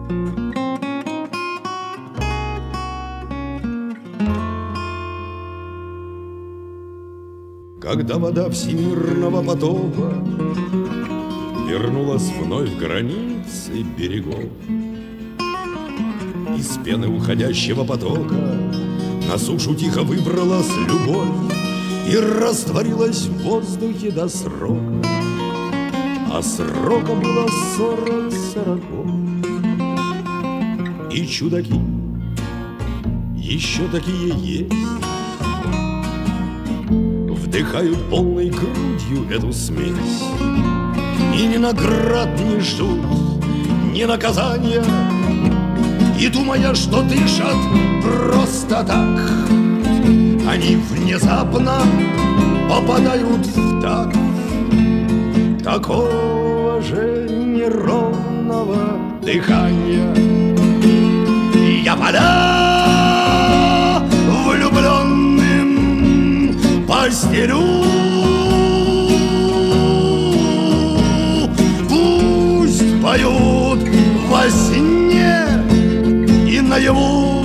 Когда вода всемирного потопа вернулась вновь границы берегов, из пены уходящего потока на сушу тихо выбралась любовь и растворилась в воздухе до срока, а срока было 40 сороков. И чудаки еще такие есть, вдыхают полной грудью эту смесь и ни наград не ждут, ни наказания, и думая, что дышат просто так, они внезапно попадают в такт такого же неровного дыхания. И я поля влюбленным постелю, пусть поют во сне и наяву.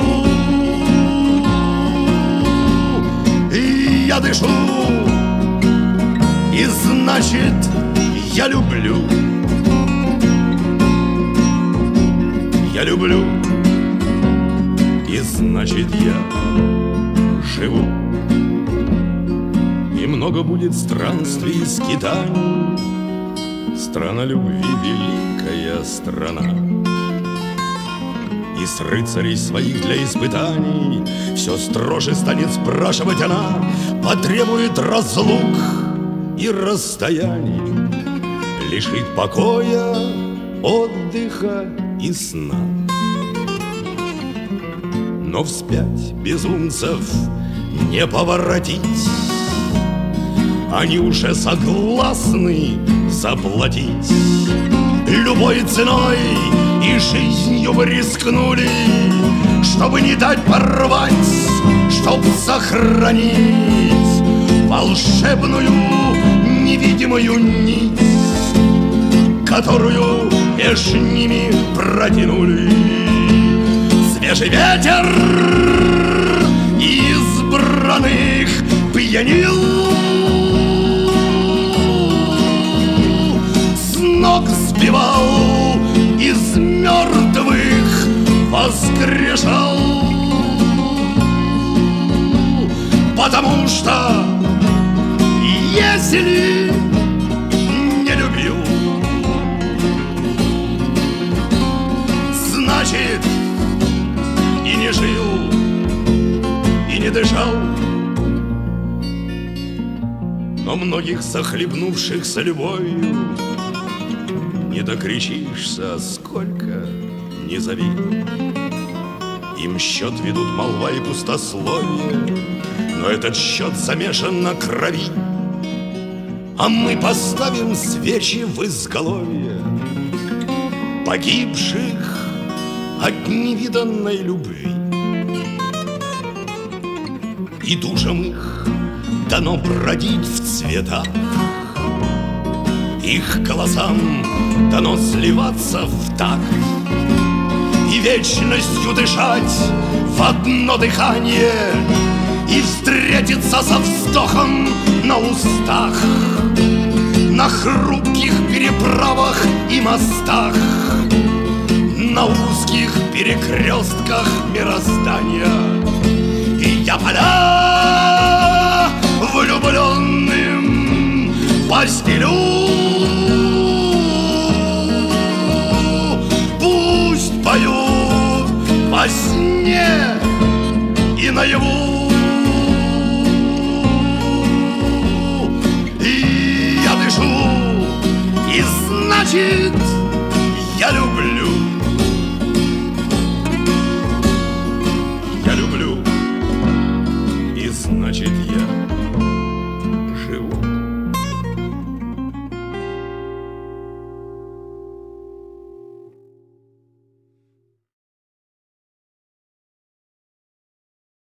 И я дышу, и значит я люблю. Я люблю, и значит я живу. И много будет странствий и скитаний. Страна любви, великая страна. И с рыцарей своих для испытаний все строже станет спрашивать она, потребует разлук и расстояний, лишит покоя, отдыха и сна. Но вспять безумцев не поворотить, они уже согласны заплатить любой ценой, и жизнью бы рискнули, чтобы не дать порвать, чтоб сохранить волшебную невидимую нить, которую меж ними протянули. Свежий ветер избранных пьянил, с ног сбивал, из мертвых воскрешал, потому что если не любил, значит и не жил, и не дышал. Но многих захлебнувшихся любовью не докричишься, сколько не зови. Им счет ведут молва и пустословие, но этот счет замешан на крови. А мы поставим свечи в изголовье погибших от невиданной любви. И душам их дано бродить в цветах, их голосам дано сливаться в такт и вечностью дышать в одно дыхание, и встретиться со вздохом на устах, на хрупких переправах и мостах, на узких перекрестках мироздания. И я поля влюбленным постелю, пусть поют во сне и наяву. И я дышу, и значит я люблю. Я люблю, и значит я